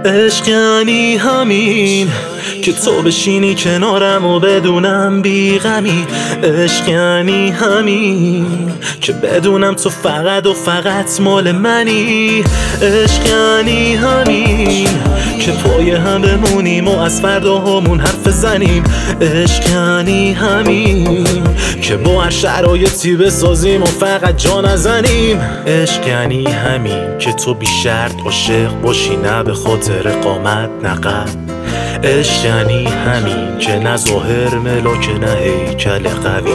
عشق یعنی همین که تو بشینی کنارم و بدونم بیغمی. عشق یعنی همین که بدونم تو فقط و فقط مال منی. عشق یعنی همین که پای هم بمونیم و از فردا همون حرف زنیم. عشق یعنی همین که با هر شرایطی بسازیم و فقط جا نزنیم. عشق یعنی همین که تو بی شرط عاشق باشی، نه به خاطر قامت نه قد. عشق یعنی همین که نه ظاهر ملاک نه هیکل قوی.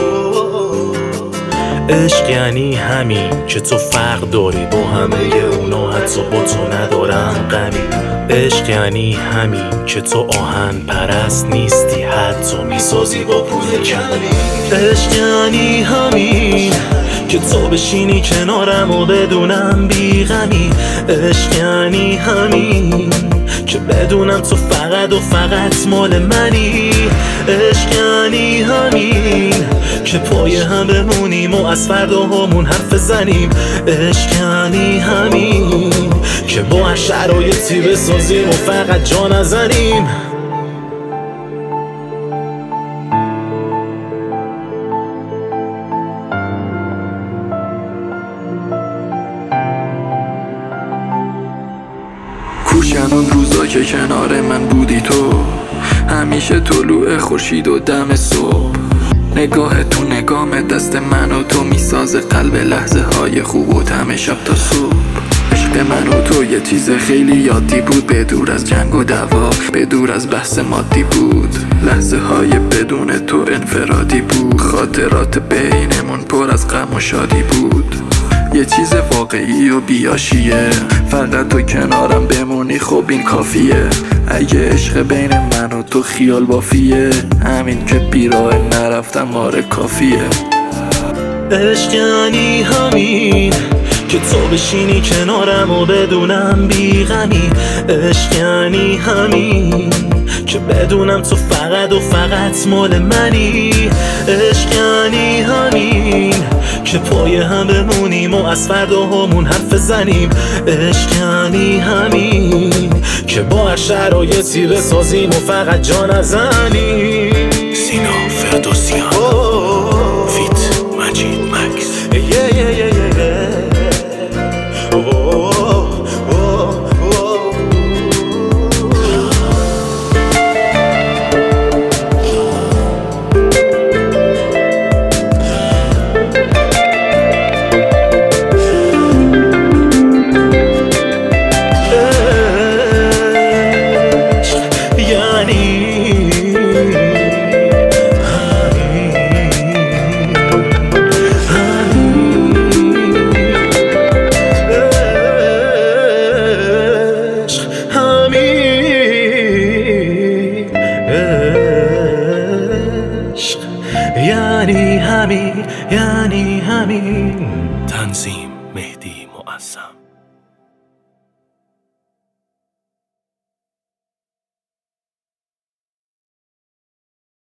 عشق یعنی همین که تو فرق داری با همه اونا، حتی با تو ندارم غمی. عشق یعنی همین که تو آهن پرست نیستی، حتی میسازی با پول کمی. عشق یعنی همین که تو بشینی کنارم و بدونم بیغمی. عشق یعنی همین که بدونم تو فقط و فقط مال منی. عشق یعنی همین که پای هم بمونیم و از فردا همون حرف زنیم. عشق یعنی همین که با هر شرایطی بسازیم و فقط جا نزنیم. کوشن اون روزا که کنار من بودی تو، همیشه طلوع خورشید و دم صبح. نگاه تو نگام دست من و تو میسازه قلب لحظه های خوب و طعم شب تا صبح. عشق من و تو یه چیز خیلی یادی بود، به دور از جنگ و دعوا، به دور از بحث مادی بود. لحظه های بدون تو انفرادی بود، خاطرات بینمون پر از غم و شادی بود. یه چیز واقعی و بیاشیه، فقط تو کنارم بمونی خب این کافیه. اگه عشق بین من و تو خیال بافیه، همین که بیراه نرفتم آره کافیه. عشق یعنی همین که تو بشینی کنارم و بدونم بیغمی. عشق یعنی همین که بدونم تو فقط و فقط مال منی. عشق یعنی همین که پای هم بمونیم و از فردا همون حرف زنیم. عشق یعنی همین که با هر شرایطی بسازیم و فقط جا نزنیم. سینا فردوسیان فیت مجید مکس. یعنی همین تنظیم مهدی معظم.